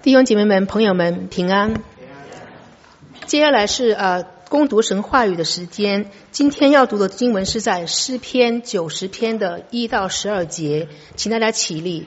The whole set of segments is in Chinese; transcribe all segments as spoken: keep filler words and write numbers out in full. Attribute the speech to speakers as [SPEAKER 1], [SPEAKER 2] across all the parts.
[SPEAKER 1] 弟兄姐妹们、朋友们平安。接下来是呃攻读神话语的时间。今天要读的经文是在诗篇九十篇的一到十二节，请大家起立。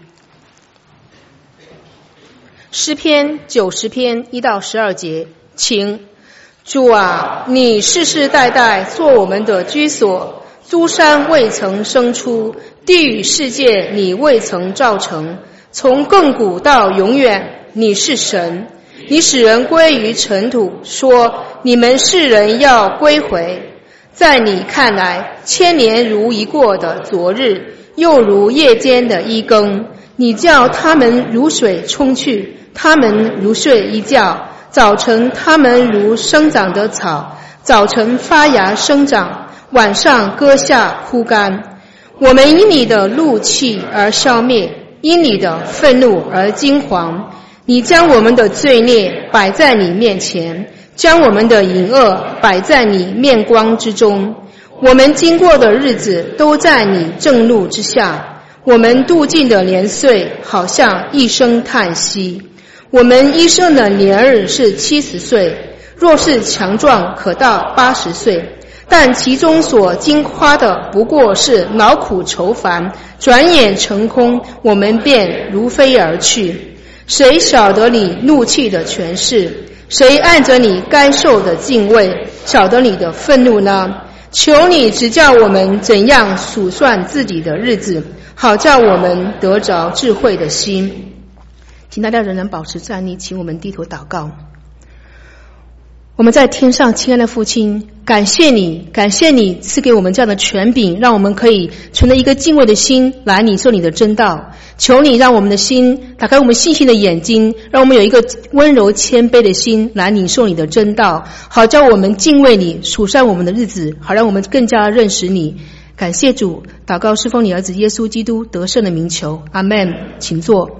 [SPEAKER 1] 诗篇九十篇一到十二节，请。主啊，你世世代代做我们的居所，诸山未曾生出，地与世界你未曾造成，从亘古到永远，你是神。你使人归于尘土，说你们世人要归回。在你看来，千年如一过的昨日，又如夜间的一更。你叫他们如水冲去，他们如睡一觉。早晨他们如生长的草，早晨发芽生长，晚上割下枯干。我们因你的怒气而消灭，因你的愤怒而惊惶。你将我们的罪孽摆在你面前，将我们的隐恶摆在你面光之中。我们经过的日子都在你正路之下，我们度尽的年岁好像一声叹息。我们一生的年日是七十岁，若是强壮可到八十岁，但其中所经夸的不过是劳苦愁烦，转眼成空，我们便如飞而去。谁晓得你怒气的权势？谁按着你该受的敬畏，晓得你的愤怒呢？求你指教我们怎样数算自己的日子，好叫我们得着智慧的心。请大家仍然保持站立，请我们低头祷告。我们在天上亲爱的父亲，感谢你，感谢你赐给我们这样的权柄，让我们可以存着一个敬畏的心来领受你的真道。求你让我们的心打开我们信心的眼睛，让我们有一个温柔谦卑的心来领受你的真道，好叫我们敬畏你，数算我们的日子，好让我们更加认识你。感谢主，祷告是奉你儿子耶稣基督得胜的名求，阿们。请坐。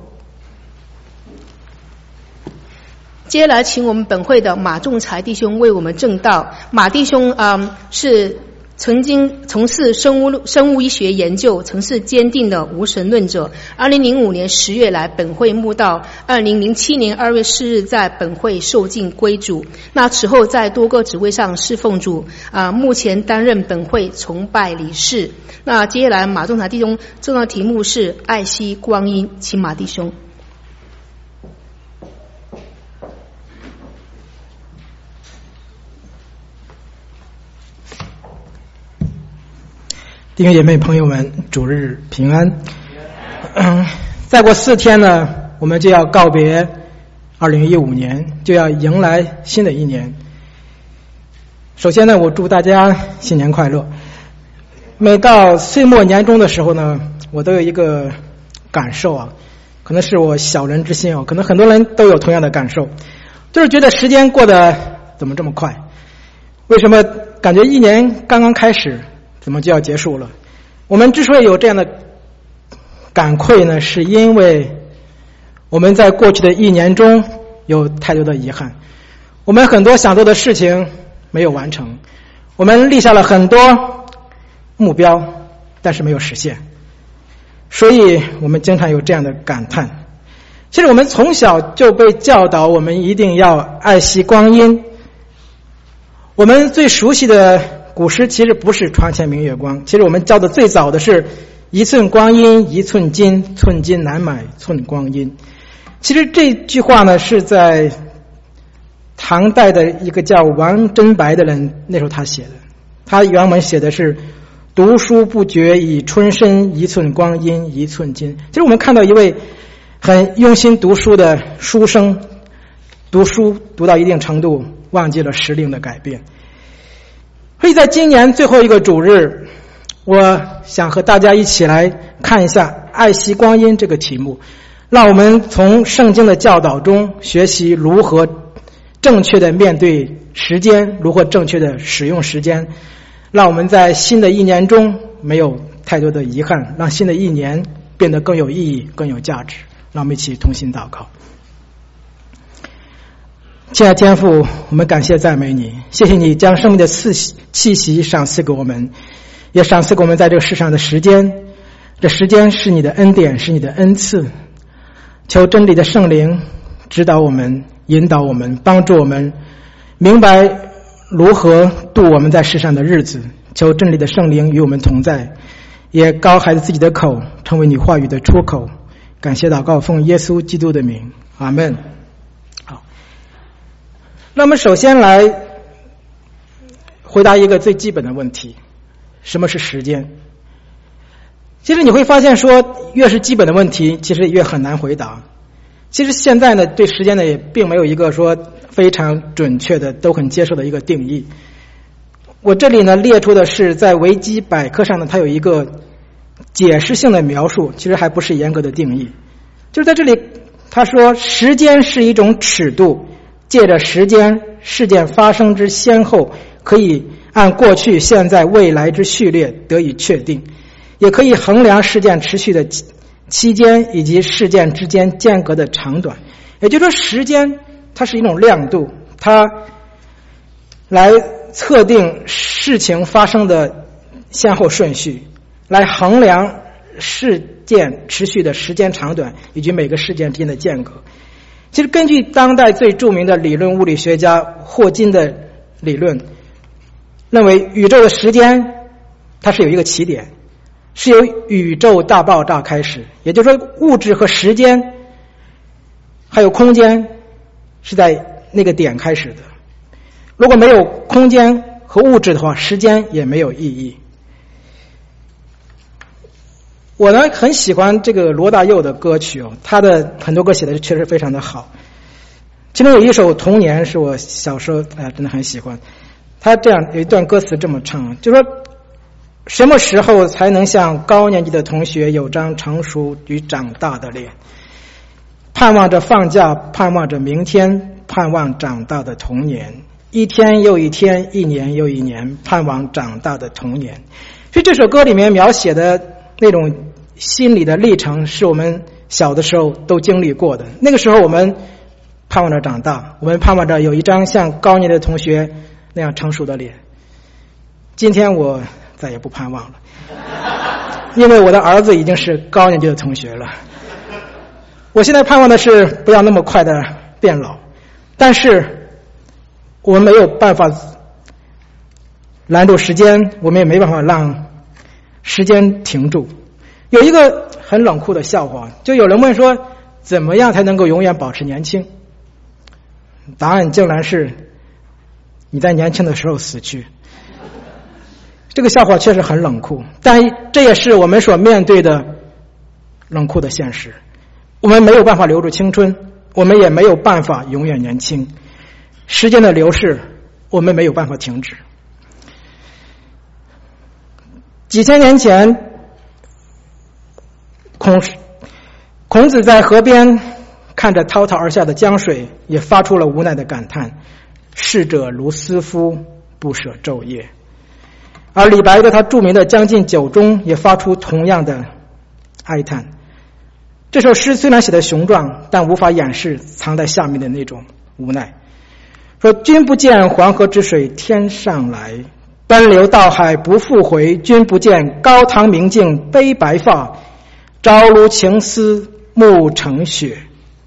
[SPEAKER 1] 接下来请我们本会的马仲才弟兄为我们证道。马弟兄嗯是曾经从事生物生物医学研究，曾是坚定的无神论者。二零零五年十月来本会慕道，二零零七年二月四日在本会受尽归主。那此后在多个职位上侍奉主，啊、呃，目前担任本会崇拜理事。那接下来马仲才弟兄证道题目是爱惜光阴，请马弟兄。
[SPEAKER 2] 弟兄姐妹朋友们，主日平安。嗯，再过四天呢，我们就要告别二零一五年，就要迎来新的一年。首先呢，我祝大家新年快乐。每到岁末年终的时候呢，我都有一个感受啊，可能是我小人之心啊，可能很多人都有同样的感受，就是觉得时间过得怎么这么快？为什么感觉一年刚刚开始怎么就要结束了？我们之所以有这样的感愧呢，是因为我们在过去的一年中有太多的遗憾，我们很多想做的事情没有完成，我们立下了很多目标，但是没有实现，所以我们经常有这样的感叹。其实我们从小就被教导，我们一定要爱惜光阴。我们最熟悉的古诗其实不是床前明月光，其实我们教的最早的是一寸光阴一寸金，寸金难买寸光阴。其实这句话呢是在唐代的一个叫王贞白的人那时候他写的，他原文写的是读书不觉已春深，一寸光阴一寸金。其实我们看到一位很用心读书的书生，读书读到一定程度忘记了时令的改变。所以在今年最后一个主日，我想和大家一起来看一下爱惜光阴这个题目，让我们从圣经的教导中学习如何正确的面对时间，如何正确的使用时间，让我们在新的一年中没有太多的遗憾，让新的一年变得更有意义更有价值。让我们一起同心祷告。亲爱的天父，我们感谢赞美你，谢谢你将生命的气息赏赐给我们，也赏赐给我们在这个世上的时间，这时间是你的恩典，是你的恩赐。求真理的圣灵指导我们，引导我们，帮助我们明白如何度我们在世上的日子。求真理的圣灵与我们同在，也高孩子自己的口，成为你话语的出口。感谢祷告，奉耶稣基督的名，阿们。好，那么首先来回答一个最基本的问题：什么是时间？其实你会发现说，越是基本的问题，其实越很难回答。其实现在呢，对时间呢也并没有一个说非常准确的都很接受的一个定义。我这里呢列出的是在维基百科上呢，它有一个解释性的描述，其实还不是严格的定义。就是在这里他说，时间是一种尺度，借着时间事件发生之先后，可以按过去、现在、未来之序列得以确定，也可以衡量事件持续的期间以及事件之间间隔的长短。也就是说，时间它是一种亮度，它来测定事情发生的先后顺序，来衡量事件持续的时间长短以及每个事件之间的间隔。其实根据当代最著名的理论物理学家霍金的理论，认为宇宙的时间它是有一个起点，是由宇宙大爆炸开始，也就是说物质和时间还有空间是在那个点开始的。如果没有空间和物质的话，时间也没有意义。我呢很喜欢这个罗大佑的歌曲哦，他的很多歌写的确实非常的好。其中有一首《童年》是我小时候哎真的很喜欢。他这样有一段歌词这么唱，就说什么时候才能像高年级的同学有张成熟与长大的脸？盼望着放假，盼望着明天，盼望长大的童年。一天又一天，一年又一年，盼望长大的童年。所以这首歌里面描写的那种心理的历程，是我们小的时候都经历过的。那个时候我们盼望着长大，我们盼望着有一张像高年级的同学那样成熟的脸。今天我再也不盼望了，因为我的儿子已经是高年级的同学了。我现在盼望的是不要那么快的变老，但是我们没有办法拦住时间，我们也没办法让时间停住。有一个很冷酷的笑话，就有人问说，怎么样才能够永远保持年轻？答案竟然是你在年轻的时候死去。这个笑话确实很冷酷，但这也是我们所面对的冷酷的现实。我们没有办法留住青春，我们也没有办法永远年轻。时间的流逝，我们没有办法停止。几千年前，孔孔子在河边看着滔滔而下的江水，也发出了无奈的感叹：逝者如斯夫，不舍昼夜。而李白在他著名的《将进酒》中也发出同样的哀叹。这首诗虽然写得雄壮，但无法掩饰藏在下面的那种无奈。说君不见黄河之水天上来，奔流到海不复回。君不见高堂明镜悲白发，朝如青丝暮成雪。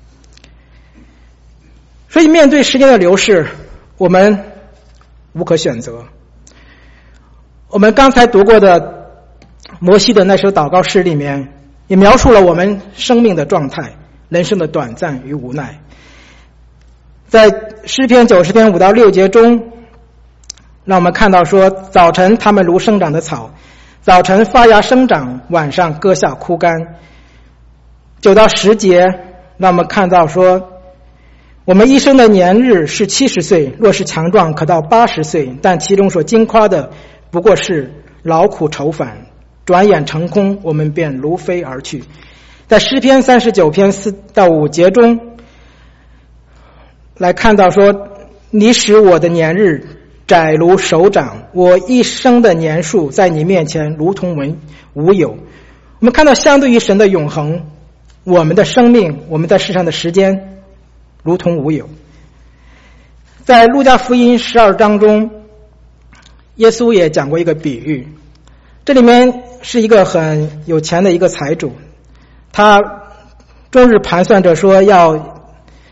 [SPEAKER 2] 所以面对时间的流逝，我们无可选择。我们刚才读过的摩西的那首祷告诗里面，也描述了我们生命的状态，人生的短暂与无奈。在诗篇九十篇五到六节中，让我们看到说，早晨它们如生长的草，早晨发芽生长，晚上割下枯干。九到十节让我们看到说，我们一生的年日是七十岁，若是强壮可到八十岁，但其中所经夸的不过是劳苦愁烦，转眼成空，我们便如飞而去。在诗篇三十九篇四到五节中来看到说，你使我的年日窄如手掌，我一生的年数在你面前如同无有。我们看到相对于神的永恒，我们的生命，我们在世上的时间如同无有。在路加福音十二章中，耶稣也讲过一个比喻，这里面是一个很有钱的一个财主，他终日盘算着说要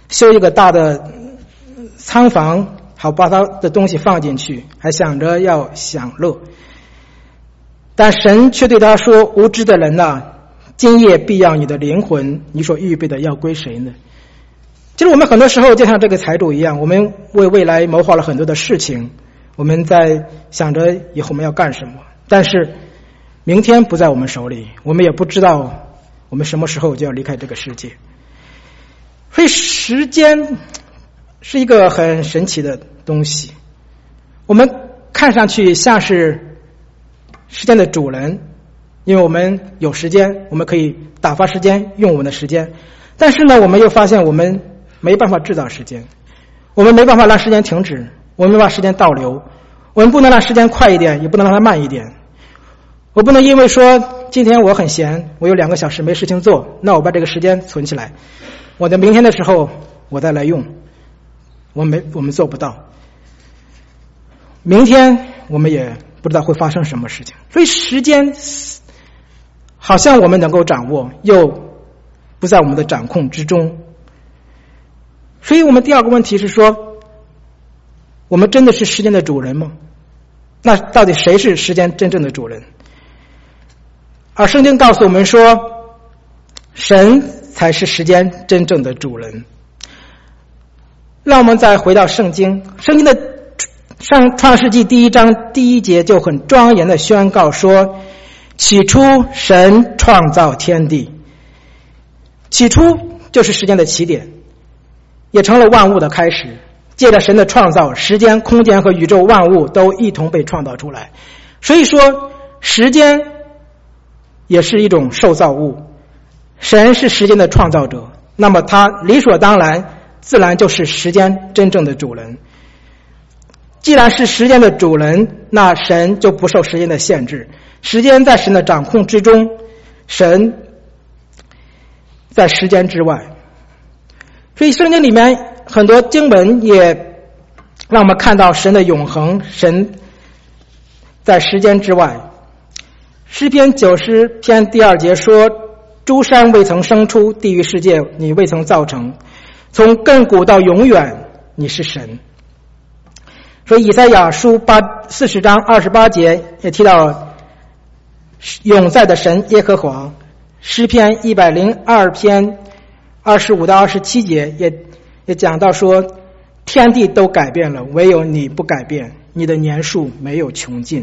[SPEAKER 2] 修一个大的仓房，好把他的东西放进去，还想着要享乐。但神却对他说：无知的人呐、啊，今夜必要你的灵魂，你所预备的要归谁呢？其实我们很多时候就像这个财主一样，我们为未来谋划了很多的事情，我们在想着以后我们要干什么，但是明天不在我们手里，我们也不知道我们什么时候就要离开这个世界。所以时间是一个很神奇的东西，我们看上去像是时间的主人，因为我们有时间，我们可以打发时间，用我们的时间。但是呢，我们又发现我们没办法制造时间，我们没办法让时间停止，我们没办法时间倒流，我们不能让时间快一点，也不能让它慢一点。我不能因为说今天我很闲，我有两个小时没事情做，那我把这个时间存起来，我在明天的时候我再来用，我们我们做不到。明天我们也不知道会发生什么事情，所以时间好像我们能够掌握，又不在我们的掌控之中。所以我们第二个问题是说，我们真的是时间的主人吗？那到底谁是时间真正的主人？而圣经告诉我们说，神才是时间真正的主人。让我们再回到圣经，圣经的上创世纪第一章第一节就很庄严的宣告说，起初神创造天地。起初就是时间的起点，也成了万物的开始。借着神的创造，时间、空间和宇宙万物都一同被创造出来。所以说时间也是一种受造物，神是时间的创造者，那么他理所当然自然就是时间真正的主人。既然是时间的主人，那神就不受时间的限制，时间在神的掌控之中，神在时间之外。所以圣经里面很多经文也让我们看到神的永恒，神在时间之外。诗篇九十篇第二节说，诸山未曾生出，地狱世界你未曾造成，从亘古到永远你是神。所以以赛亚书八四十章二十八节也提到永在的神耶和华。诗篇一百零二篇二十五到二十七节也也讲到说，天地都改变了，唯有你不改变，你的年数没有穷尽。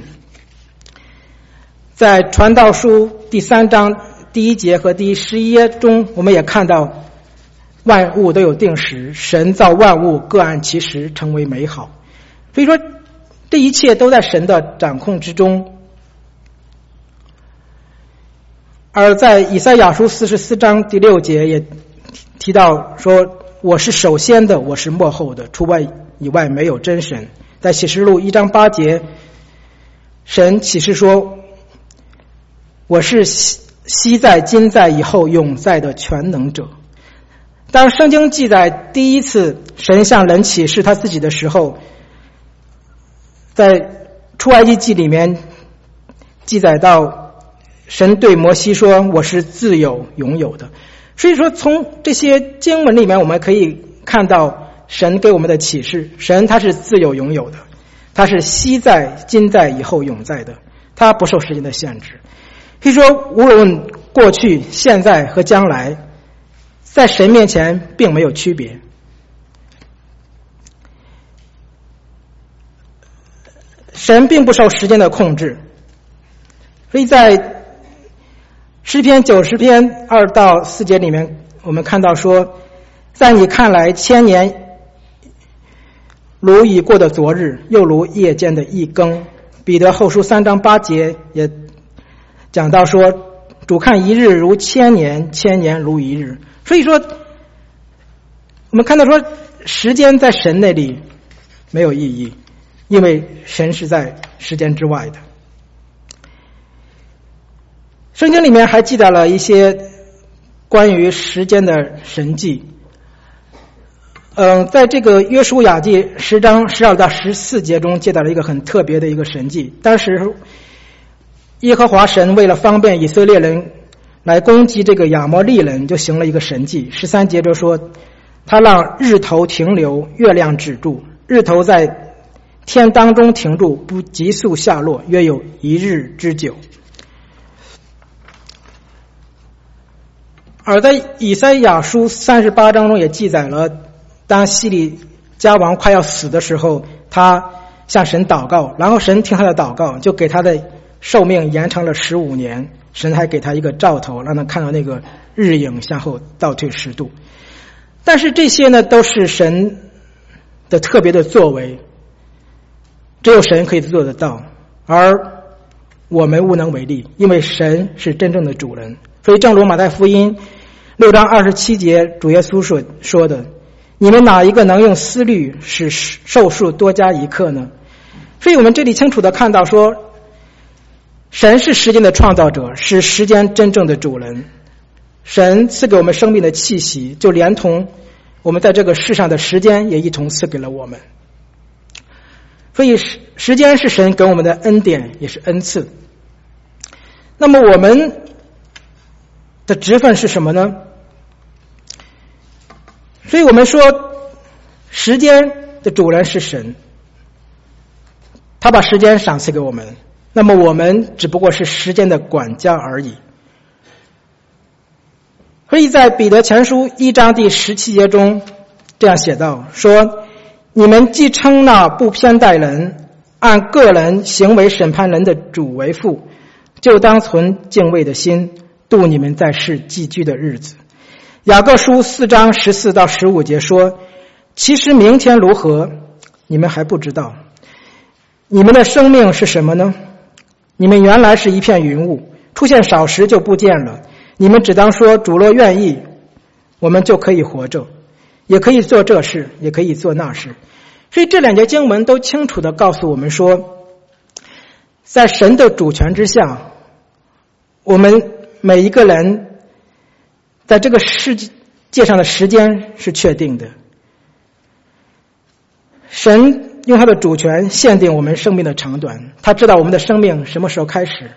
[SPEAKER 2] 在传道书第三章第一节和第十一节中，我们也看到万物都有定时，神造万物各按其时，成为美好。所以说这一切都在神的掌控之中。而在以赛亚书四十四章第六节也提到说，我是首先的，我是末后的，除外以外没有真神。在启示录一章八节，神启示说，我是昔在今在以后永在的全能者。当圣经记载第一次神向人启示他自己的时候，在出埃及记里面记载到，神对摩西说，我是自有永有的。所以说从这些经文里面我们可以看到神给我们的启示，神他是自有永有的，他是昔在今在以后永在的，他不受时间的限制。所以说无论过去现在和将来，在神面前并没有区别。神并不受时间的控制。所以在诗篇九十篇二到四节里面我们看到说，在你看来千年如已过的昨日，又如夜间的一更。彼得后书三章八节也讲到说，主看一日如千年，千年如一日。所以说我们看到说，时间在神那里没有意义，因为神是在时间之外的。圣经里面还记载了一些关于时间的神迹。嗯，在这个约书亚记十章十二到十四节中记载了一个很特别的一个神迹。当时耶和华神为了方便以色列人来攻击这个亚摩利人，就行了一个神迹。十三节就说， 他让日头停留，月亮止住，日头在天当中停住，不急速下落，约有一日之久。而在以赛亚书三十八章中也记载了，当西里家王快要死的时候，他向神祷告，然后神听他的祷告，就给他的寿命延长了十五年。神还给他一个兆头，让他看到那个日影向后倒退十度。但是这些呢，都是神的特别的作为，只有神可以做得到，而我们无能为力，因为神是真正的主人。所以正如马太福音六章二十七节主耶稣说说的，你们哪一个能用思虑使寿数多加一刻呢？所以我们这里清楚地看到说，神是时间的创造者，是时间真正的主人。神赐给我们生命的气息，就连同我们在这个世上的时间也一同赐给了我们。所以时间是神给我们的恩典，也是恩赐。那么我们的职分是什么呢？所以我们说时间的主人是神，他把时间赏赐给我们，那么我们只不过是时间的管家而已。所以在彼得前书一章第十七节中这样写道，说你们既称那不偏待人，按个人行为审判人的主为父，就当存敬畏的心度你们在世寄居的日子。雅各书四章十四到十五节说，其实明天如何你们还不知道，你们的生命是什么呢？你们原来是一片云雾，出现少时就不见了。你们只当说，主若愿意，我们就可以活着，也可以做这事，也可以做那事。所以这两节经文都清楚地告诉我们说，在神的主权之下，我们每一个人在这个世界上的时间是确定的。神用他的主权限定我们生命的长短，他知道我们的生命什么时候开始，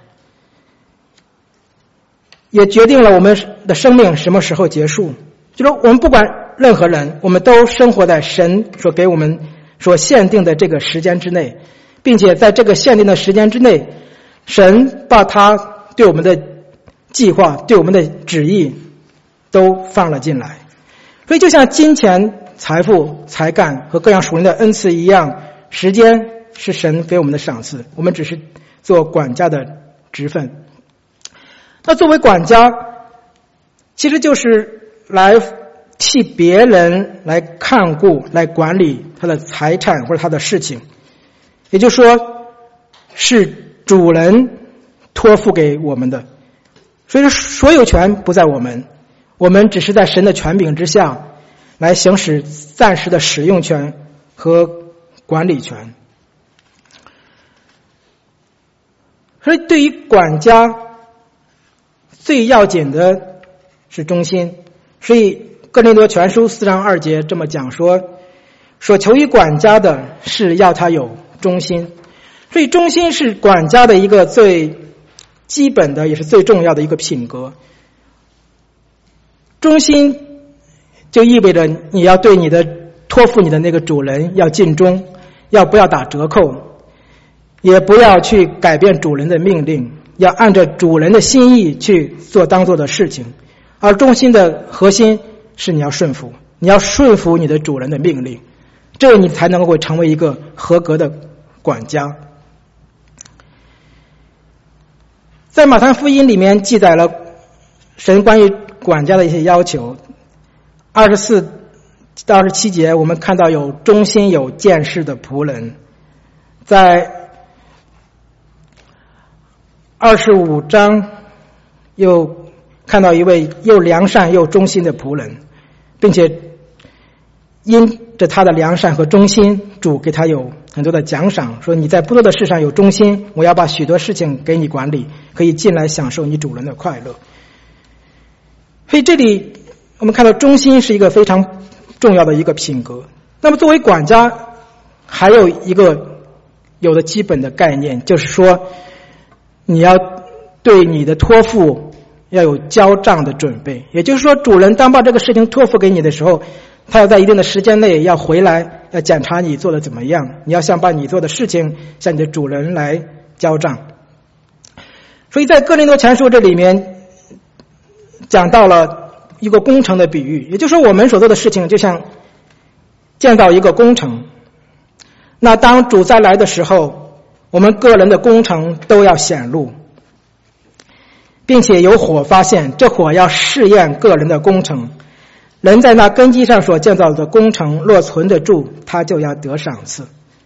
[SPEAKER 2] 也决定了我们的生命什么时候结束。就是我们不管任何人，我们都生活在神所给我们所限定的这个时间之内，并且在这个限定的时间之内，神把他对我们的计划，对我们的旨意都放了进来。所以就像金钱、财富、才干和各样属灵的恩赐一样，时间是神给我们的赏赐，我们只是做管家的职分。那作为管家，其实就是来替别人来看顾、来管理他的财产或者他的事情，也就是说是主人托付给我们的。所以说所有权不在我们，我们只是在神的权柄之下来行使暂时的使用权和管理权。所以对于管家最要紧的是忠心。所以哥林多前书四章二节这么讲说，所求于管家的是要他有忠心。所以忠心是管家的一个最基本的也是最重要的一个品格。忠心就意味着你要对你的托付你的那个主人要尽忠，要不要打折扣，也不要去改变主人的命令，要按照主人的心意去做当做的事情。而忠心的核心是你要顺服，你要顺服你的主人的命令，这样你才能够成为一个合格的管家。在马太福音里面记载了神关于管家的一些要求，二十四到二十七节我们看到有忠心有见识的仆人。在二十五章又看到一位又良善又忠心的仆人，并且因着他的良善和忠心，主给他有很多的奖赏，说你在不多的事上有忠心，我要把许多事情给你管理，可以进来享受你主人的快乐。所以这里我们看到忠心是一个非常重要的一个品格。那么作为管家还有一个有的基本的概念，就是说你要对你的托付要有交账的准备。也就是说主人当把这个事情托付给你的时候， 他要在一定的时间内要回来，要检查你做的怎么样，你要想把你做的事情向你的主人来交账。所以在哥林多前书这里面讲到了一个工程的比喻，也就是说我们所做的事情就像建造一个工程，那当主再来的时候，我们个人的工程都要显露，并且有火发现，这火要试验个人的工程，人在那根基上所建造的工程若存得住，他就要得赏赐。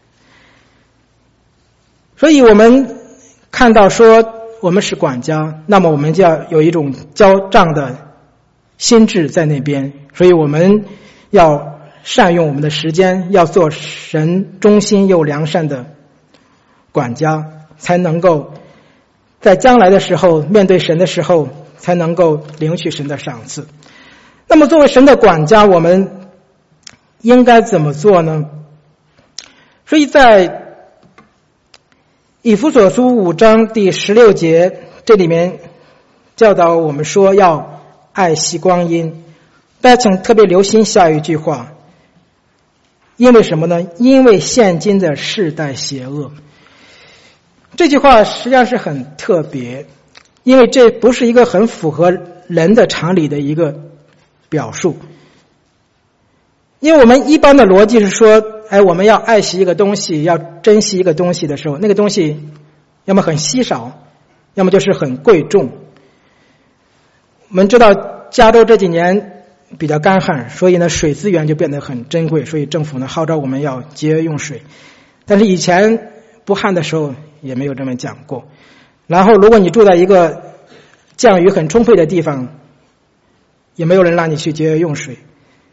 [SPEAKER 2] 所以我们看到说我们是管家，那么我们就要有一种交账的心智在那边，所以我们要善用我们的时间，要做神忠心又良善的管家，才能够在将来的时候面对神的时候才能够领取神的赏赐。那么作为神的管家，我们应该怎么做呢？所以在以弗所书五章第十六节，这里面教导我们说要爱惜光阴。大家请特别留心下一句话，因为什么呢？因为现今的世代邪恶。这句话实际上是很特别，因为这不是一个很符合人的常理的一个表述。因为我们一般的逻辑是说，哎，我们要爱惜一个东西，要珍惜一个东西的时候，那个东西要么很稀少，要么就是很贵重。我们知道加州这几年比较干旱，所以呢水资源就变得很珍贵，所以政府呢号召我们要节约用水。但是以前不旱的时候也没有这么讲过。然后如果你住在一个降雨很充沛的地方，也没有人让你去节约用水。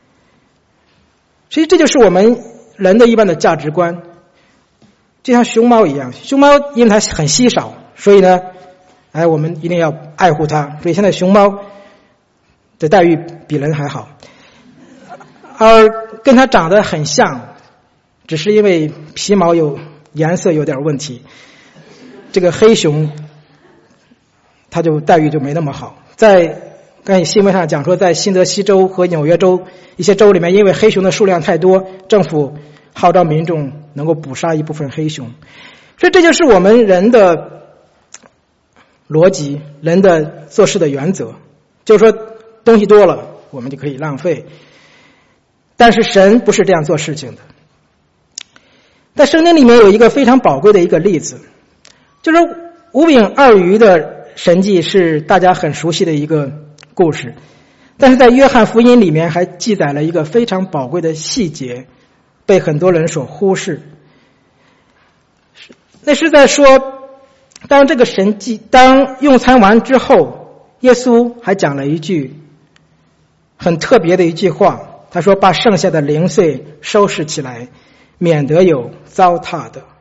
[SPEAKER 2] 所以这就是我们人的一般的价值观，就像熊猫一样，熊猫因为它很稀少，所以呢哎，我们一定要爱护它，所以现在熊猫的待遇比人还好。而跟它长得很像，只是因为皮毛有颜色有点问题，这个黑熊它就待遇就没那么好。在刚才新闻上讲说，在新泽西州和纽约州一些州里面，因为黑熊的数量太多，政府号召民众能够捕杀一部分黑熊。所以这就是我们人的逻辑，人的做事的原则，就是说东西多了我们就可以浪费，但是神不是这样做事情的。在圣经里面有一个非常宝贵的一个例子，就是五饼二鱼的神迹是大家很熟悉的一个故事，但是在约翰福音里面还记载了一个非常宝贵的细节，被很多人所忽视。那是在说，当这个神迹，当用餐完之后，耶稣还讲了一句很特别的一句话，他说把剩下的零碎收拾起来，免得有糟蹋的。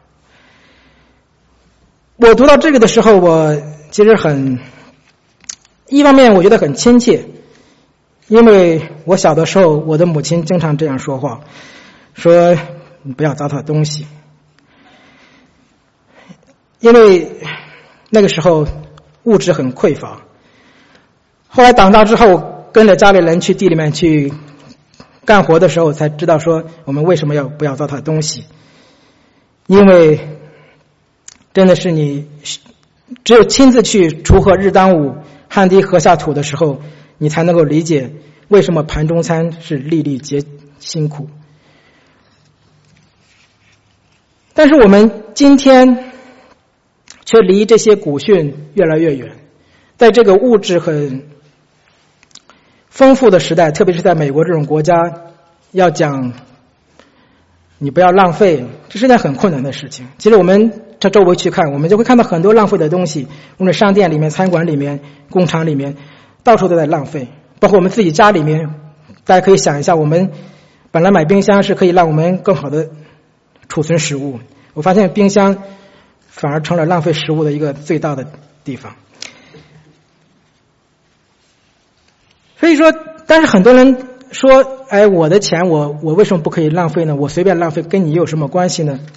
[SPEAKER 2] 我读到这个的时候，我其实很一方面我觉得很亲切，因为我小的时候我的母亲经常这样说话，说你不要糟蹋东西。因为那个时候物质很匮乏，后来长大之后跟着家里人去地里面去干活的时候才知道说我们为什么要不要糟蹋东西。因为真的是你只有亲自去锄禾日当午，汗滴禾下土的时候，你才能够理解为什么盘中餐是粒粒皆辛苦。但是我们今天却离这些古训越来越远。在这个物质很丰富的时代，特别是在美国这种国家，要讲你不要浪费，这是件很困难的事情。其实我们在周围去看，我们就会看到很多浪费的东西，无论商店里面、餐馆里面、工厂里面，到处都在浪费。包括我们自己家里面，大家可以想一下，我们本来买冰箱是可以让我们更好的储存食物，我发现冰箱反而成了浪费食物的一个最大的地方。所以说，但是很多人说，哎，我的钱我我为什么不可以浪费呢？我随便浪费跟你有什么关系呢？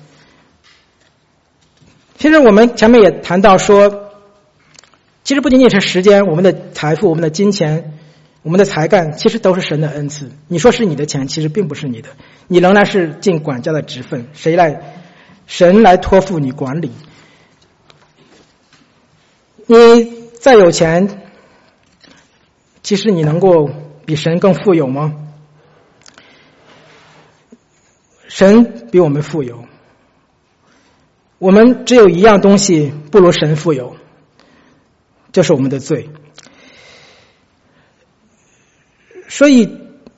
[SPEAKER 2] 其实我们前面也谈到说，其实不仅仅是时间，我们的财富、我们的金钱我们的才干其实都是神的恩赐。你说是你的钱，其实并不是你的，你仍然是尽管家的职分，谁来？神来托付你管理。你再有钱，其实你能够比神更富有吗？神比我们富有，我们只有一样东西不如神富有，就是我们的罪。所以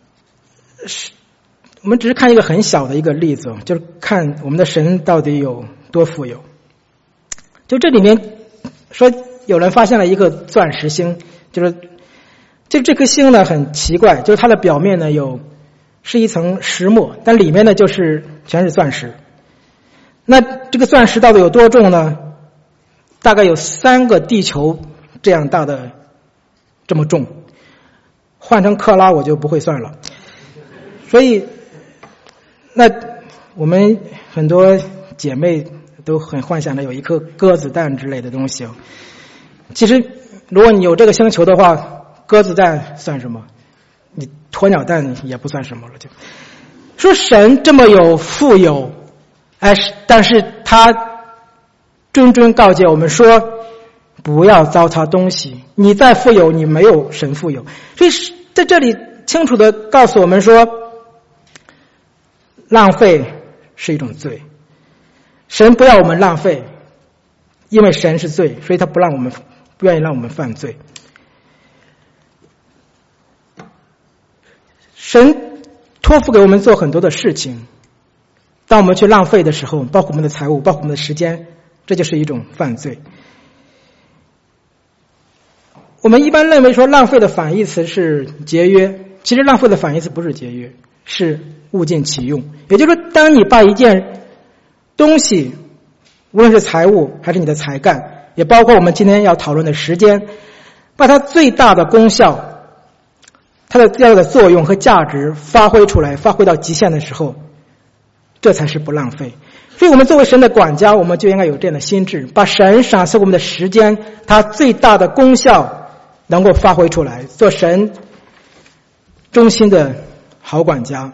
[SPEAKER 2] 我们只是看一个很小的一个例子，就是看我们的神到底有多富有。就这里面说有人发现了一个钻石星，就是就这颗星呢很奇怪，就是它的表面呢有是一层石墨，但里面呢就是全是钻石。那这个钻石到底有多重呢？大概有三个地球这样大的这么重，换成克拉我就不会算了。所以那我们很多姐妹都很幻想的有一颗鸽子蛋之类的东西。其实如果你有这个星球的话，鸽子蛋算什么？你鸵鸟蛋也不算什么了。就说神这么有富有，哎，但是他谆谆告诫我们说不要糟蹋东西，你再富有你没有神富有。所以在这里清楚的告诉我们说，浪费是一种罪，神不要我们浪费，因为神是罪，所以他不让我们不愿意让我们犯罪。神托付给我们做很多的事情，当我们去浪费的时候，包括我们的财物，包括我们的时间，这就是一种犯罪。我们一般认为说浪费的反义词是节约，其实浪费的反义词不是节约，是物尽其用。也就是说，当你把一件东西，无论是财物还是你的才干，也包括我们今天要讨论的时间，把它最大的功效，它的最大的作用和价值发挥出来，发挥到极限的时候，这才是不浪费。所以我们作为神的管家，我们就应该有这样的心智，把神赏赐我们的时间，它最大的功效能够发挥出来，做神忠心的好管家。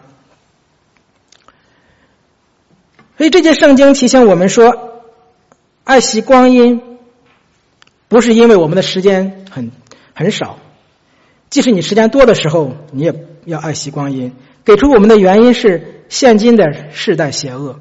[SPEAKER 2] 所以这节圣经提醒我们说，爱惜光阴不是因为我们的时间很很少，即使你时间多的时候，你也要爱惜光阴。给出我们的原因是现今的世代邪恶。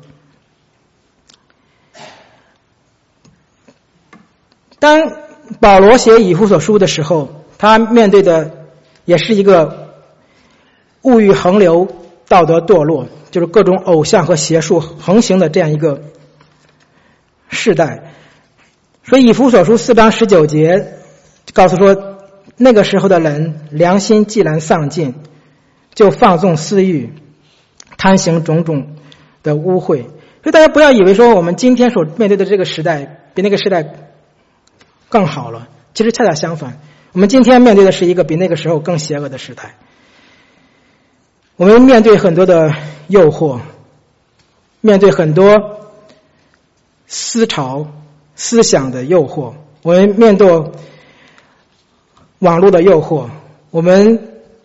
[SPEAKER 2] 当保罗写以弗所书的时候，他面对的也是一个物欲横流、道德堕落，就是各种偶像和邪术横行的这样一个世代。所以以弗所书四章十九节告诉说，那个时候的人良心既然丧尽，就放纵私欲，贪行种种的污秽。所以大家不要以为说我们今天所面对的这个时代比那个时代更好了，其实恰恰相反，我们今天面对的是一个比那个时候更邪恶的时代。我们面对很多的诱惑，面对很多思潮思想的诱惑，我们面对网络的诱惑，我们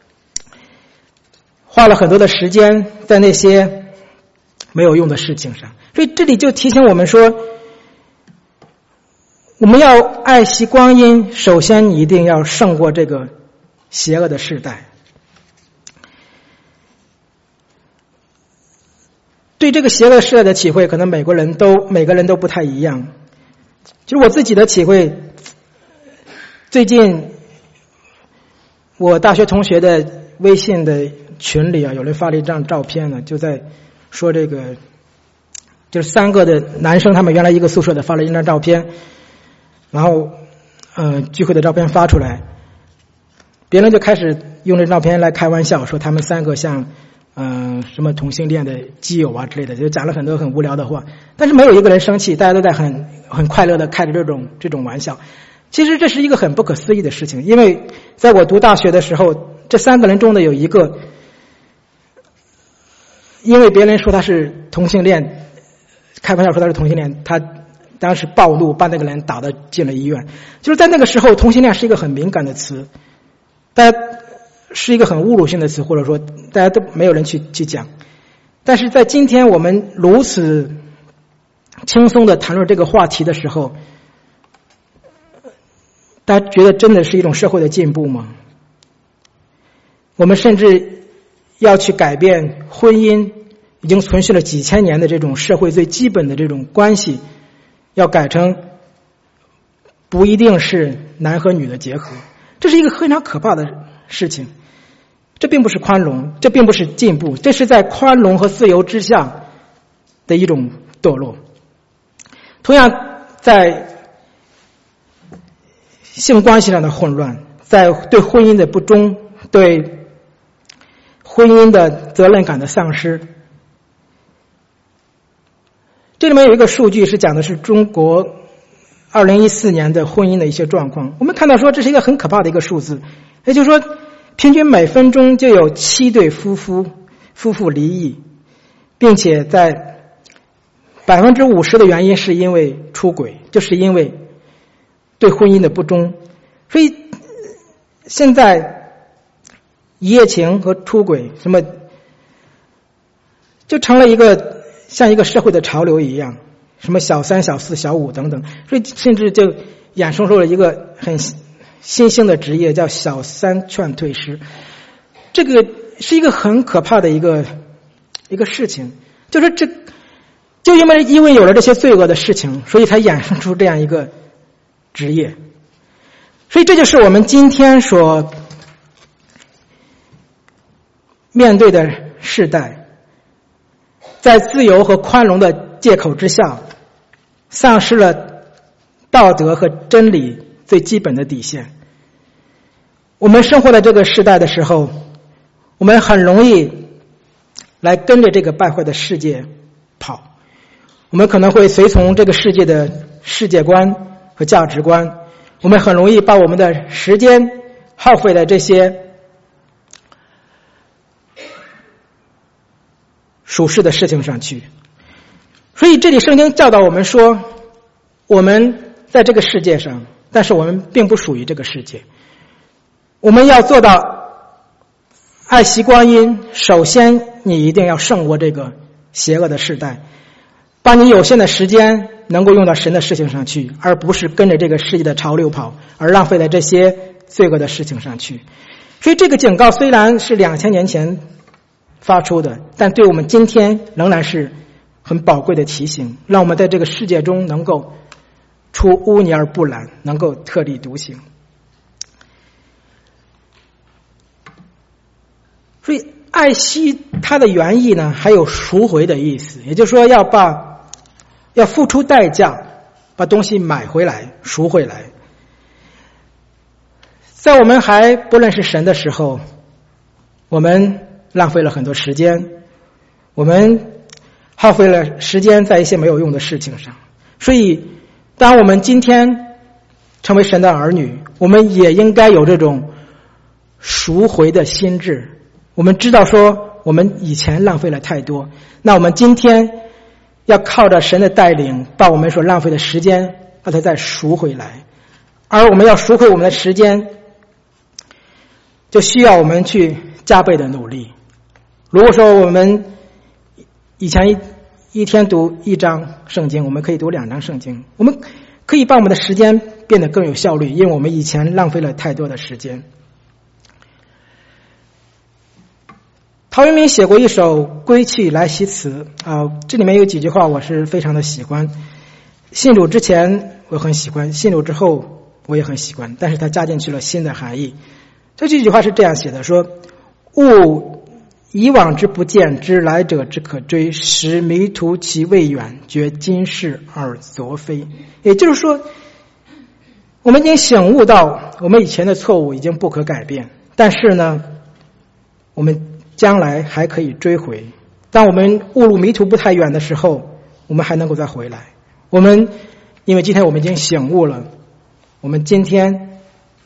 [SPEAKER 2] 花了很多的时间在那些没有用的事情上。所以这里就提醒我们说，我们要爱惜光阴，首先你一定要胜过这个邪恶的世代。对这个邪恶世代的体会，可能每个人都每个人都不太一样。就是我自己的体会，最近我大学同学的微信的群里啊，有人发了一张照片呢，就在说这个，就是三个的男生，他们原来一个宿舍的发了一张照片，然后呃聚会的照片发出来，别人就开始用这照片来开玩笑，说他们三个像嗯、呃，什么同性恋的基友啊之类的，就讲了很多很无聊的话，但是没有一个人生气，大家都在很很快乐的开着这种这种玩笑。其实这是一个很不可思议的事情，因为在我读大学的时候，这三个人中的有一个，因为别人说他是同性恋，开玩笑说他是同性恋，他当时暴怒，把那个人打得进了医院。就是在那个时候，同性恋是一个很敏感的词，大家是一个很侮辱性的词，或者说大家都没有人去去讲。但是在今天我们如此轻松的谈论这个话题的时候，大家觉得真的是一种社会的进步吗？我们甚至要去改变婚姻已经存续了几千年的这种社会最基本的这种关系，要改成不一定是男和女的结合，这是一个非常可怕的事情。这并不是宽容，这并不是进步，这是在宽容和自由之下的一种堕落。同样，在性关系上的混乱，在对婚姻的不忠，对婚姻的责任感的丧失。这里面有一个数据是讲的是中国二零一四年的婚姻的一些状况。我们看到说这是一个很可怕的一个数字，也就是说平均每分钟就有七对夫妇夫妇离异，并且在百分之五十的原因是因为出轨，就是因为对婚姻的不忠。所以现在一夜情和出轨什么就成了一个像一个社会的潮流一样，什么小三小四小五等等，所以甚至就衍生出了一个很新兴的职业叫小三劝退师。这个是一个很可怕的一个一个事情，就是这就因为因为有了这些罪恶的事情，所以才衍生出这样一个职业。所以这就是我们今天所面对的世代，在自由和宽容的借口之下，丧失了道德和真理最基本的底线。我们生活在这个时代的时候，我们很容易来跟着这个败坏的世界跑，我们可能会随从这个世界的世界观和价值观，我们很容易把我们的时间耗费在这些属世的事情上去。所以这里圣经教导我们说，我们在这个世界上，但是我们并不属于这个世界。我们要做到爱惜光阴，首先你一定要胜过这个邪恶的世代，把你有限的时间能够用到神的事情上去，而不是跟着这个世界的潮流跑，而浪费在这些罪恶的事情上去。所以这个警告虽然是两千年前发出的，但对我们今天仍然是很宝贵的提醒，让我们在这个世界中能够出污泥而不染，能够特立独行。所以爱惜它的原意呢，还有赎回的意思，也就是说要把要付出代价把东西买回来，赎回来。在我们还不认识神的时候，我们浪费了很多时间，我们耗费了时间在一些没有用的事情上。所以当我们今天成为神的儿女，我们也应该有这种赎回的心智。我们知道说我们以前浪费了太多，那我们今天要靠着神的带领，把我们所浪费的时间把它再赎回来。而我们要赎回我们的时间，就需要我们去加倍的努力。如果说我们以前一一天读一章圣经，我们可以读两章圣经，我们可以把我们的时间变得更有效率，因为我们以前浪费了太多的时间。陶渊明写过一首《归去来兮辞》啊，这里面有几句话我是非常的喜欢。信主之前我很喜欢，信主之后我也很喜欢，但是他加进去了新的含义。这几句话是这样写的，说勿以往之不见，知来者之可追，使迷途其未远，觉今是而昨非。也就是说，我们已经醒悟到我们以前的错误已经不可改变，但是呢我们将来还可以追回。当我们误入迷途不太远的时候，我们还能够再回来。我们因为今天我们已经醒悟了，我们今天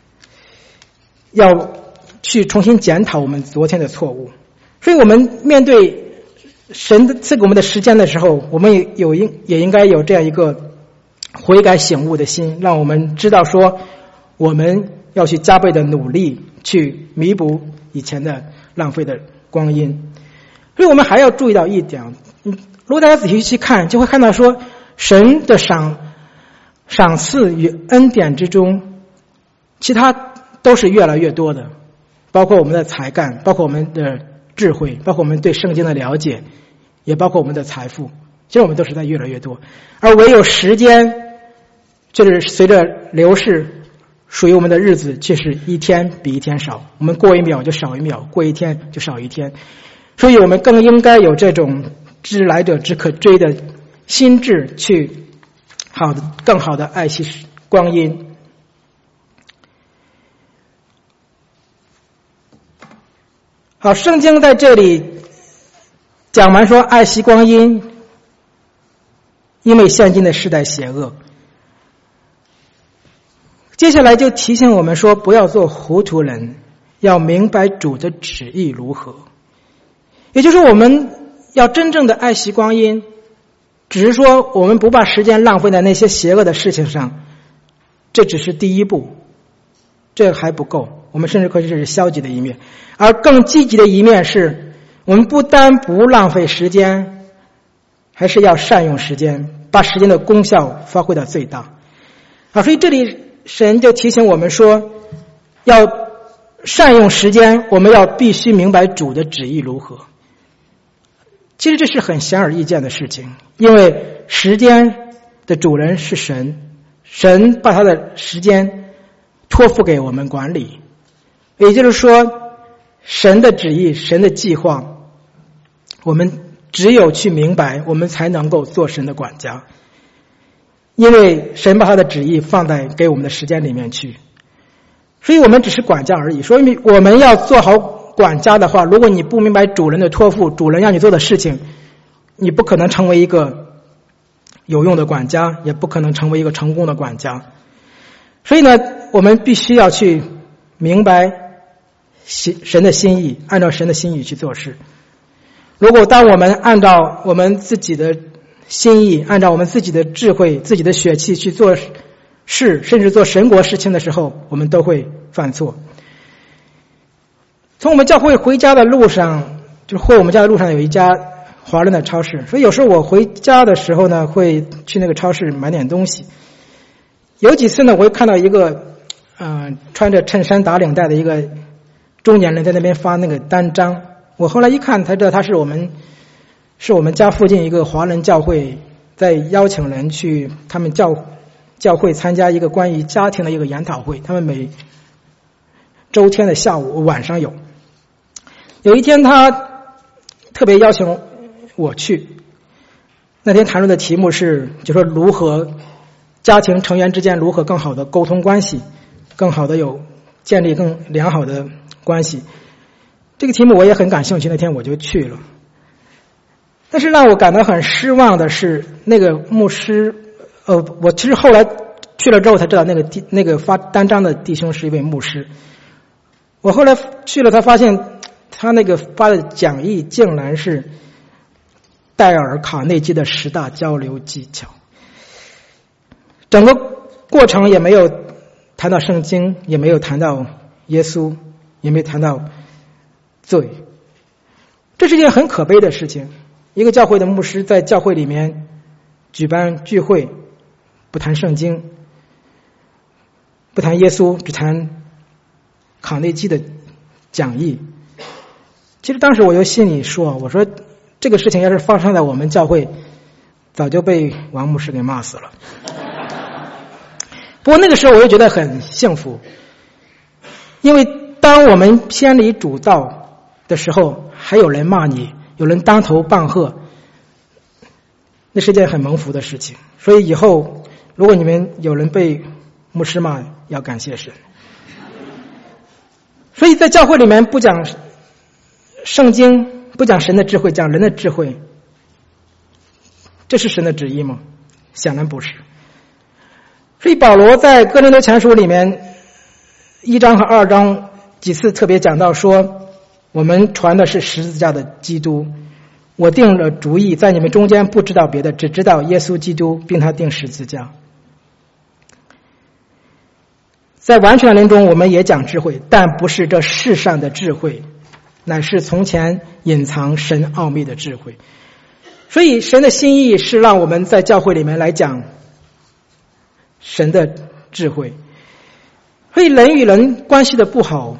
[SPEAKER 2] 要去重新检讨我们昨天的错误。所以我们面对神赐给我们的时间的时候，我们也有应也应该有这样一个悔改醒悟的心，让我们知道说我们要去加倍的努力去弥补以前的浪费的光阴。所以我们还要注意到一点，如果大家仔细去看，就会看到说，神的赏赏赐与恩典之中，其他都是越来越多的，包括我们的才干，包括我们的智慧，包括我们对圣经的了解，也包括我们的财富，其实我们都是在越来越多。而唯有时间，就是随着流逝，属于我们的日子却是一天比一天少，我们过一秒就少一秒，过一天就少一天。所以我们更应该有这种知来者只可追的心智，去好的更好的爱惜光阴。好，圣经在这里讲完说爱惜光阴，因为现今的世代邪恶。接下来就提醒我们说，不要做糊涂人，要明白主的旨意如何。也就是我们要真正的爱惜光阴，只是说我们不把时间浪费在那些邪恶的事情上，这只是第一步，这还不够，我们甚至可以是消极的一面。而更积极的一面是，我们不单不浪费时间，还是要善用时间，把时间的功效发挥到最大。啊，所以这里神就提醒我们说，要善用时间，我们要必须明白主的旨意如何。其实这是很显而易见的事情，因为时间的主人是神，神把他的时间托付给我们管理，也就是说，神的旨意，神的计划，我们只有去明白，我们才能够做神的管家。因为神把他的旨意放在给我们的时间里面去，所以我们只是管家而已。所以我们要做好管家的话，如果你不明白主人的托付，主人让你做的事情，你不可能成为一个有用的管家，也不可能成为一个成功的管家。所以呢，我们必须要去明白神的心意，按照神的心意去做事。如果当我们按照我们自己的心意，按照我们自己的智慧，自己的血气去做事，甚至做神国事情的时候，我们都会犯错。从我们教会回家的路上，就是回我们家的路上有一家华人的超市，所以有时候我回家的时候呢，会去那个超市买点东西。有几次呢，我会看到一个呃穿着衬衫打领带的一个中年人在那边发那个单张，我后来一看才知道他是我们是我们家附近一个华人教会在邀请人去他们教教会参加一个关于家庭的一个研讨会，他们每周天的下午晚上有。有一天他特别邀请我去，那天谈论的题目是就说如何家庭成员之间如何更好的沟通关系，更好的有建立更良好的关系。这个题目我也很感兴趣，那天我就去了。但是让我感到很失望的是，那个牧师，呃，我其实后来去了之后才知道，那个弟那个发单张的弟兄是一位牧师。我后来去了，他发现他那个发的讲义竟然是戴尔·卡内基的十大交流技巧，整个过程也没有谈到圣经，也没有谈到耶稣，也没有谈到罪。这是一件很可悲的事情。一个教会的牧师在教会里面举办聚会，不谈圣经，不谈耶稣，只谈卡内基的讲义。其实当时我就心里说，我说这个事情要是发生在我们教会，早就被王牧师给骂死了。不过那个时候我就觉得很幸福，因为当我们偏离主道的时候，还有人骂你，有人当头棒喝，那是件很蒙福的事情。所以以后如果你们有人被牧师骂，要感谢神。所以在教会里面不讲圣经，不讲神的智慧，讲人的智慧，这是神的旨意吗？显然不是。所以保罗在哥林多前书里面一章和二章几次特别讲到说，我们传的是十字架的基督，我定了主意，在你们中间不知道别的，只知道耶稣基督并他定十字架。 在完全的人中，我们也讲智慧，但不是这世上的智慧，乃是从前隐藏神奥秘的智慧。所以神的心意是让我们在教会里面来讲神的智慧。所以人与人关系的不好，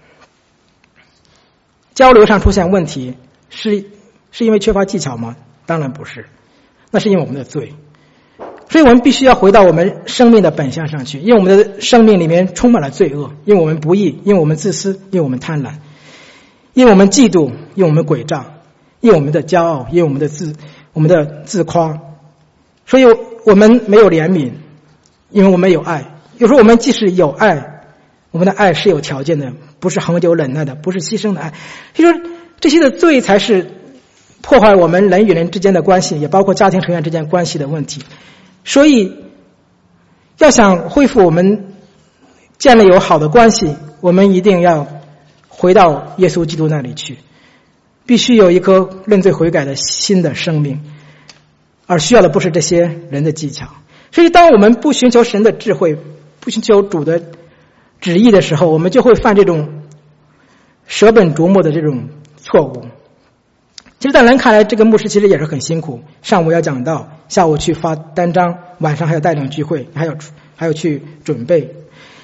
[SPEAKER 2] 交流上出现问题，是是因为缺乏技巧吗？当然不是，那是因为我们的罪。所以我们必须要回到我们生命的本相上去，因为我们的生命里面充满了罪恶，因为我们不义，因为我们自私，因为我们贪婪，因为我们嫉妒，因为我们诡诈，因为我们的骄傲，因为我们的自我们的自夸。所以我们没有怜悯，因为我们有爱。有时候我们即使有爱，我们的爱是有条件的，不是恒久忍耐的，不是牺牲的爱。所以说这些的罪才是破坏我们人与人之间的关系，也包括家庭成员之间关系的问题。所以要想恢复我们建立有好的关系，我们一定要回到耶稣基督那里去，必须有一颗认罪悔改的新的生命，而需要的不是这些人的技巧。所以当我们不寻求神的智慧，不寻求主的旨意的时候，我们就会犯这种舍本逐末的这种错误。其实在人看来，这个牧师其实也是很辛苦，上午要讲道，下午去发单张，晚上还要带领聚会，还有还有去准备，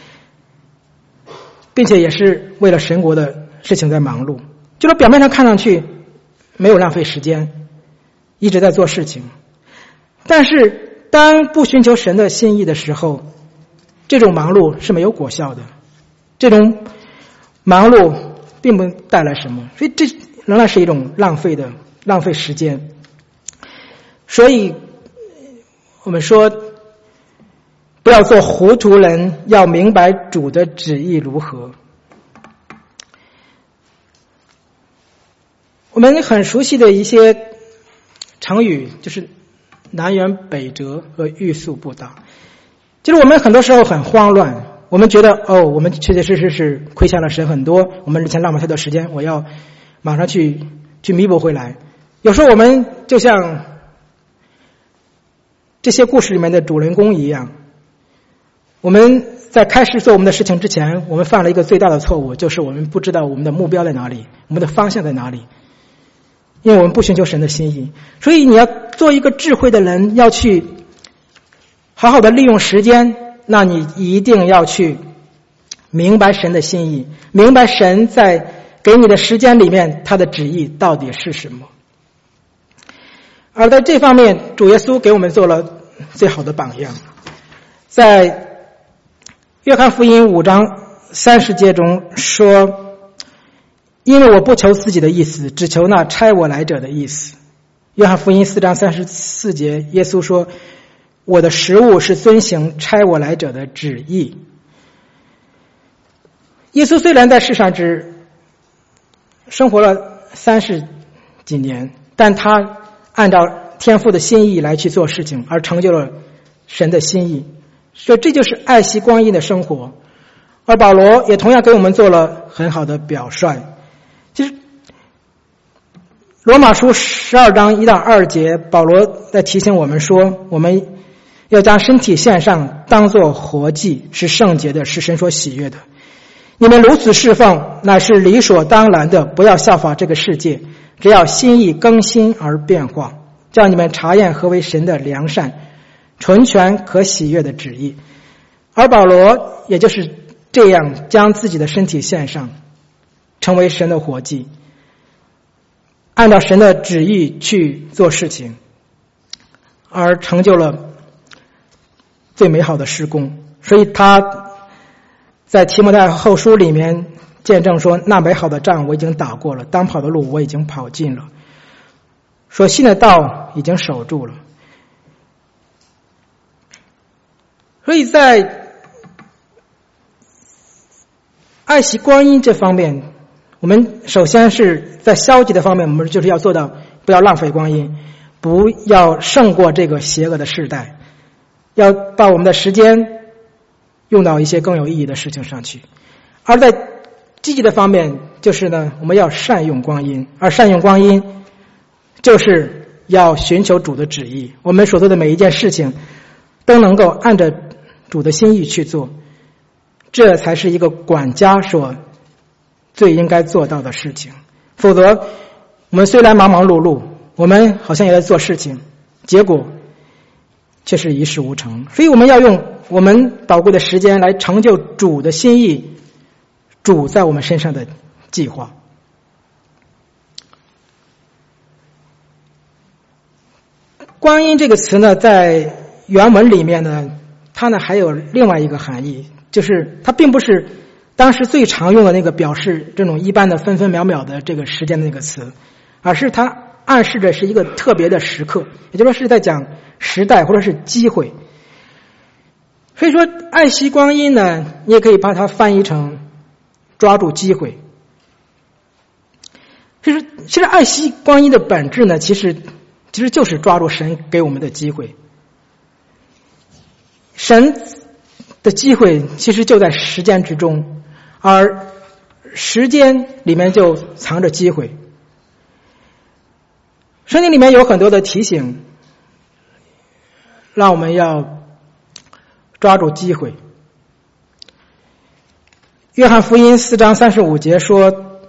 [SPEAKER 2] 并且也是为了神国的事情在忙碌。就是表面上看上去没有浪费时间，一直在做事情，但是当不寻求神的心意的时候，这种忙碌是没有果效的，这种忙碌并不带来什么，所以这仍然是一种浪费的浪费时间。所以我们说不要做糊涂人，要明白主的旨意如何。我们很熟悉的一些成语就是南辕北辙和欲速不达。就是我们很多时候很慌乱，我们觉得哦，我们确确实实是亏欠了神很多，我们之前浪费太多时间，我要马上去去弥补回来。有时候我们就像这些故事里面的主人公一样，我们在开始做我们的事情之前，我们犯了一个最大的错误，就是我们不知道我们的目标在哪里，我们的方向在哪里，因为我们不寻求神的心意。所以你要做一个智慧的人，要去好好的利用时间，那你一定要去明白神的心意，明白神在给你的时间里面他的旨意到底是什么。而在这方面，主耶稣给我们做了最好的榜样。在约翰福音五章三十节中说，因为我不求自己的意思，只求那差我来者的意思。约翰福音四章三十四节，耶稣说，我的食物是遵行差我来者的旨意。耶稣虽然在世上只生活了三十几年，但他按照天父的心意来去做事情，而成就了神的心意。所以这就是爱惜光阴的生活。而保罗也同样给我们做了很好的表率。其实罗马书十二章一到二节，保罗在提醒我们说，我们要将身体献上，当作活祭，是圣洁的，是神所喜悦的。你们如此侍奉，乃是理所当然的，不要效法这个世界，只要心意更新而变化，叫你们查验何为神的良善、纯全可喜悦的旨意。而保罗也就是这样将自己的身体献上，成为神的活祭，按照神的旨意去做事情，而成就了最美好的事工。所以他在提摩太后书里面见证说，那美好的仗我已经打过了，当跑的路我已经跑尽了，所信的道已经守住了。所以在爱惜光阴这方面，我们首先是在消极的方面，我们就是要做到不要浪费光阴，不要胜过这个邪恶的世代，要把我们的时间用到一些更有意义的事情上去。而在积极的方面，就是呢，我们要善用光阴，而善用光阴就是要寻求主的旨意，我们所做的每一件事情都能够按着主的心意去做， 这才是一个管家所最应该做到的事情。否则我们虽然忙忙碌碌，我们好像也在做事情，结果却是一事无成。所以我们要用我们宝贵的时间来成就主的心意，主在我们身上的计划。光阴这个词呢，在原文里面呢，它呢还有另外一个含义，就是它并不是当时最常用的那个表示这种一般的分分秒秒的这个时间的那个词，而是它暗示着是一个特别的时刻，也就是说是在讲时代或者是机会。所以说爱惜光阴呢，你也可以把它翻译成抓住机会。其实其实爱惜光阴的本质呢，其实其实就是抓住神给我们的机会。神的机会其实就在时间之中，而时间里面就藏着机会。圣经里面有很多的提醒，让我们要抓住机会。约翰福音四章三十五节说，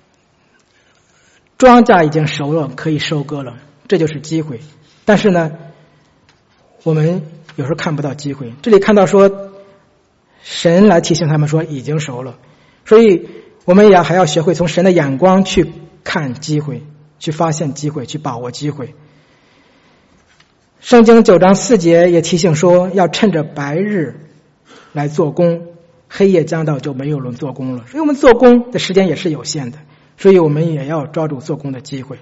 [SPEAKER 2] 庄稼已经熟了，可以收割了，这就是机会。但是呢，我们有时候看不到机会。这里看到说，神来提醒他们说已经熟了，所以我们也还要学会从神的眼光去看机会，去发现机会，去把握机会。圣经九章四节也提醒说，要趁着白日来做工，黑夜将到就没有人做工了。所以我们做工的时间也是有限的，所以我们也要抓住做工的机会。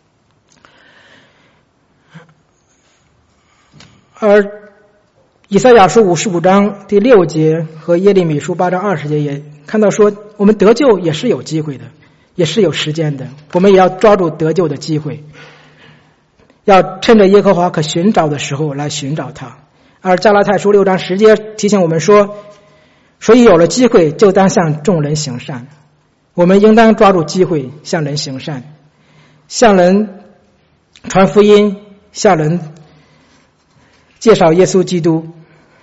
[SPEAKER 2] 而以赛亚书五十五章第六节和耶利米书八章二十节也看到说，我们得救也是有机会的，也是有时间的，我们也要抓住得救的机会，要趁着耶和华可寻找的时候来寻找他。而加拉太书六章十节提醒我们说，所以有了机会就当向众人行善。我们应当抓住机会向人行善，向人传福音，向人介绍耶稣基督。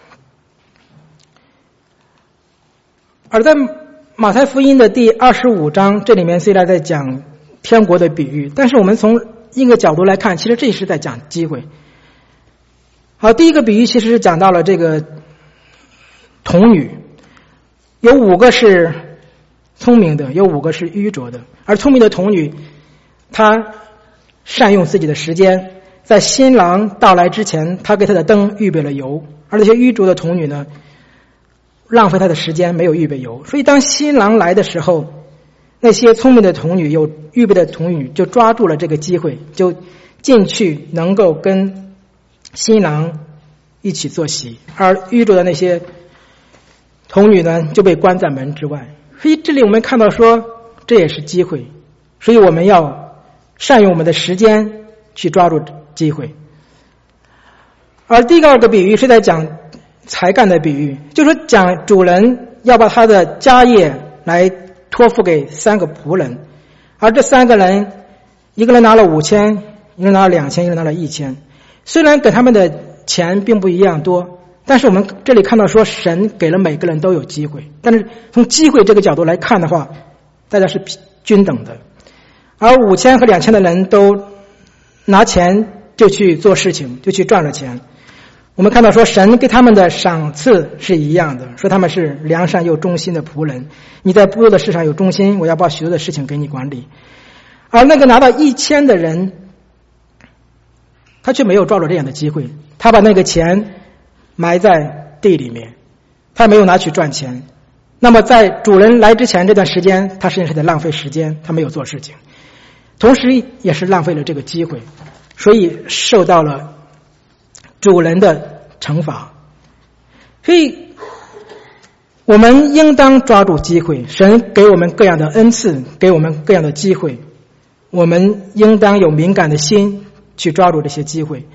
[SPEAKER 2] 而在马太福音的第二十五章，这里面虽然在讲天国的比喻，但是我们从一个角度来看，其实这是在讲机会。好，第一个比喻其实是讲到了这个童女，有五个是聪明的，有五个是愚拙的。而聪明的童女，她善用自己的时间，在新郎到来之前，她给她的灯预备了油。而那些愚拙的童女呢，浪费她的时间，没有预备油。所以当新郎来的时候，那些聪明的童女，有预备的童女就抓住了这个机会，就进去能够跟新郎一起坐席。而愚拙的那些童女呢，就被关在门之外。所以这里我们看到说，这也是机会，所以我们要善用我们的时间去抓住机会。而第二个比喻是在讲才干的比喻，就是说讲主人要把他的家业来托付给三个仆人，而这三个人，一个人拿了五千，一个人拿了两千，一个人拿了一千。虽然给他们的钱并不一样多，但是我们这里看到说，神给了每个人都有机会。但是从机会这个角度来看的话，大家是均等的。而五千和两千的人都拿钱就去做事情，就去赚了钱。我们看到说，神给他们的赏赐是一样的，说他们是良善又忠心的仆人。你在不多的事上有忠心，我要把许多的事情给你管理。而那个拿到一千的人，他却没有抓住这样的机会，他把那个钱埋在地里面，他没有拿去赚钱。那么在主人来之前这段时间，他实际上是在浪费时间，他没有做事情，同时也是浪费了这个机会，所以受到了主人的惩罚。所以我们应当抓住机会，神给我们各样的恩赐，给我们各样的机会，我们应当有敏感的心去抓住这些机会。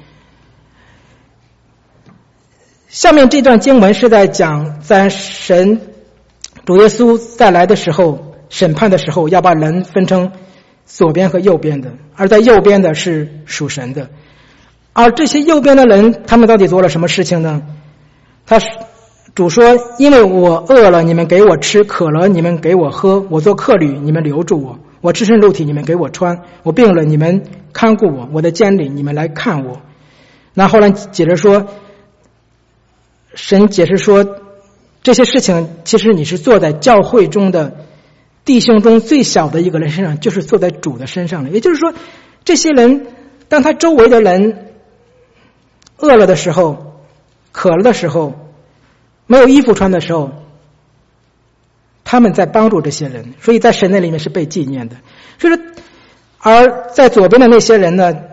[SPEAKER 2] 下面这段经文是在讲，在神主耶稣再来的时候，审判的时候，要把人分成左边和右边的，而在右边的是属神的。而这些右边的人，他们到底做了什么事情呢？他主说，因为我饿了，你们给我吃；渴了，你们给我喝；我做客旅，你们留住我；我赤身露体，你们给我穿；我病了，你们看顾我；我的监里，你们来看我。那后来解释说，神解释说，这些事情其实你是坐在教会中的弟兄中最小的一个人身上，就是坐在主的身上了。也就是说，这些人当他周围的人饿了的时候，渴了的时候，没有衣服穿的时候，他们在帮助这些人，所以在神那里面是被纪念的。所以说，而在左边的那些人呢，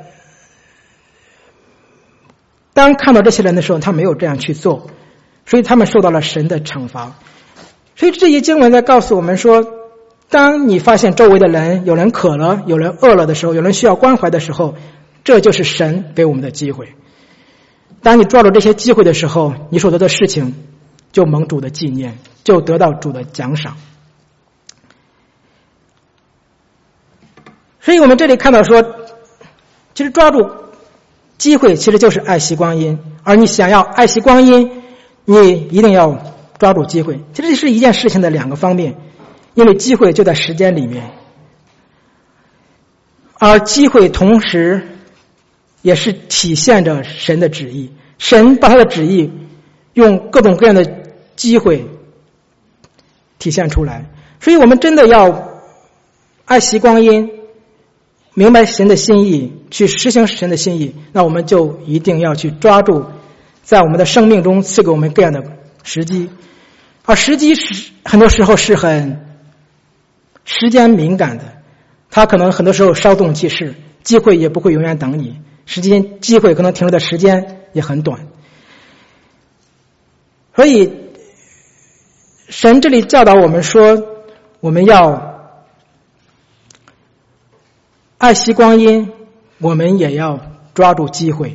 [SPEAKER 2] 当看到这些人的时候，他没有这样去做，所以他们受到了神的惩罚。所以这些经文在告诉我们说，当你发现周围的人，有人渴了，有人饿了的时候，有人需要关怀的时候，这就是神给我们的机会。当你抓住这些机会的时候，你所做的事情就蒙主的纪念，就得到主的奖赏。所以我们这里看到说，其实抓住机会其实就是爱惜光阴，而你想要爱惜光阴，你一定要抓住机会。其实这是一件事情的两个方面，因为机会就在时间里面，而机会同时也是体现着神的旨意。神把他的旨意用各种各样的机会体现出来，所以我们真的要爱惜光阴，明白神的心意，去实行神的心意，那我们就一定要去抓住在我们的生命中赐给我们各样的时机。而时机是很多时候是很时间敏感的，它可能很多时候稍纵即逝，机会也不会永远等你，时间机会可能停留的时间也很短。所以神这里教导我们说，我们要爱惜光阴，我们也要抓住机会。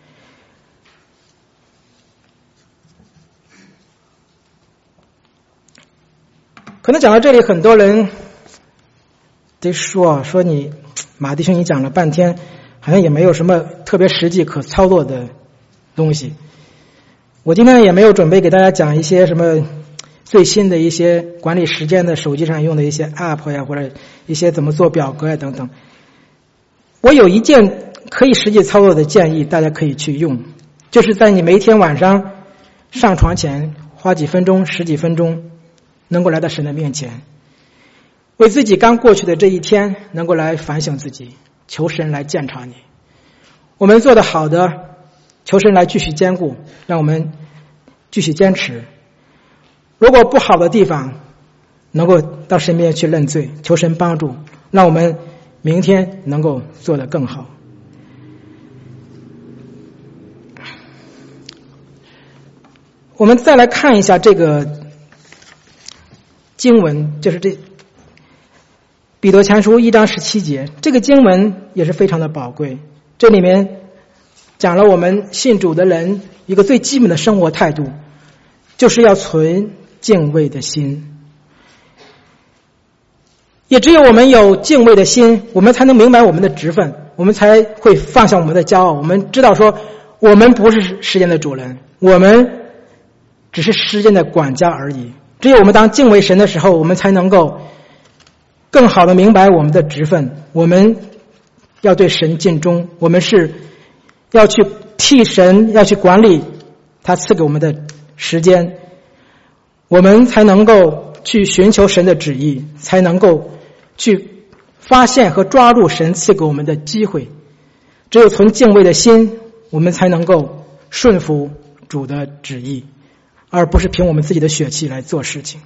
[SPEAKER 2] 可能讲到这里，很多人得说说你马弟兄，你讲了半天，好像也没有什么特别实际可操作的东西。我今天也没有准备给大家讲一些什么最新的一些管理时间的手机上用的一些 app 呀，或者一些怎么做表格呀等等。我有一件可以实际操作的建议，大家可以去用，就是在你每一天晚上上床前花几分钟、十几分钟，能够来到神的面前，为自己刚过去的这一天能够来反省自己，求神来鉴察你。我们做得好的，求神来继续兼顾，让我们继续坚持。如果不好的地方，能够到神面前去认罪，求神帮助，让我们明天能够做得更好。我们再来看一下这个经文，就是这彼得前书一章十七节，这个经文也是非常的宝贵。这里面讲了我们信主的人一个最基本的生活态度，就是要存敬畏的心。也只有我们有敬畏的心，我们才能明白我们的职分，我们才会放下我们的骄傲。我们知道说，我们不是时间的主人，我们只是时间的管家而已。只有我们当敬畏神的时候，我们才能够更好的明白我们的职分。我们要对神尽忠，我们是要去替神，要去管理他赐给我们的时间，我们才能够去寻求神的旨意，才能够去发现和抓住神赐给我们的机会。只有存敬畏的心，我们才能够顺服主的旨意，而不是凭我们自己的血气来做事情。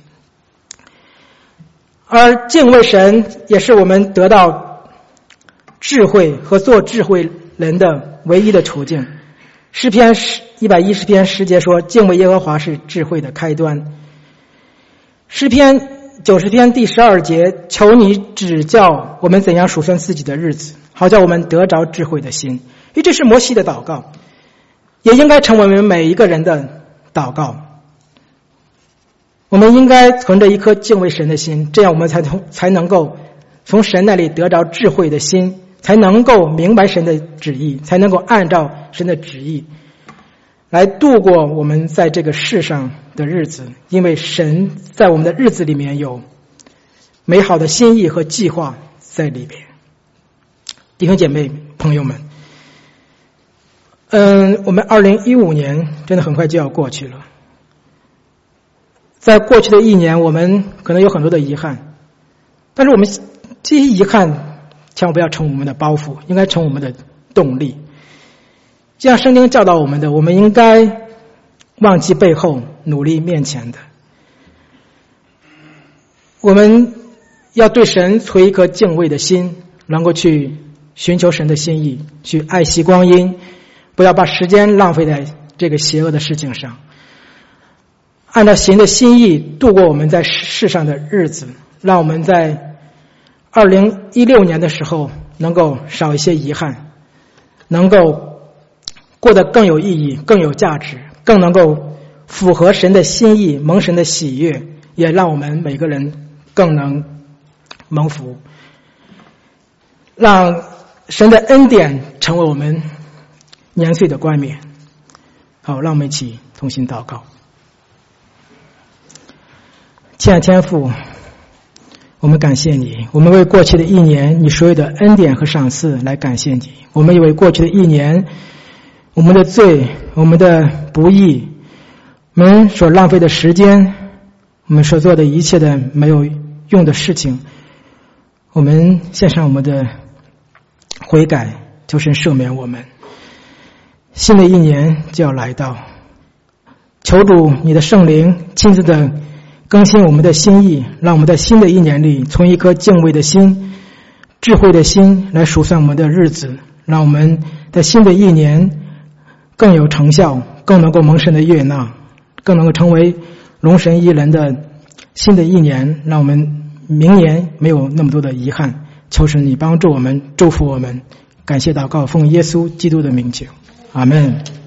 [SPEAKER 2] 而敬畏神也是我们得到智慧和做智慧人的唯一的途径。诗篇一百一十篇十节说，敬畏耶和华是智慧的开端。诗篇九十篇第十二节，求你指教我们怎样数算自己的日子，好叫我们得着智慧的心。因为这是摩西的祷告，也应该成为我们每一个人的祷告。我们应该存着一颗敬畏神的心，这样我们才从才能够从神那里得着智慧的心，才能够明白神的旨意，才能够按照神的旨意来度过我们在这个世上的日子，因为神在我们的日子里面有美好的心意和计划在里边。弟兄姐妹朋友们，嗯，我们二零一五年真的很快就要过去了。在过去的一年，我们可能有很多的遗憾，但是我们这些遗憾千万不要成我们的包袱，应该成我们的动力。就像圣经教导我们的，我们应该忘记背后，努力面前的。我们要对神存一颗敬畏的心，能够去寻求神的心意，去爱惜光阴，不要把时间浪费在这个邪恶的事情上，按照神的心意度过我们在世上的日子，让我们在二零一六年的时候能够少一些遗憾，能够过得更有意义，更有价值，更能够符合神的心意，蒙神的喜悦，也让我们每个人更能蒙福，让神的恩典成为我们年岁的冠冕。好，让我们一起同心祷告。亲爱的天父，我们感谢你，我们为过去的一年你所有的恩典和赏赐来感谢你。我们也为过去的一年我们的罪，我们的不义，我们所浪费的时间，我们所做的一切的没有用的事情，我们献上我们的悔改，求神赦免我们。新的一年就要来到，求主你的圣灵亲自的更新我们的心意，让我们在新的一年里从一颗敬畏的心，智慧的心来数算我们的日子，让我们在新的一年更有成效，更能够蒙神的悦纳，更能够成为荣神益人的新的一年，让我们明年没有那么多的遗憾。求神你帮助我们，祝福我们。感谢祷告，奉耶稣基督的名求，阿们。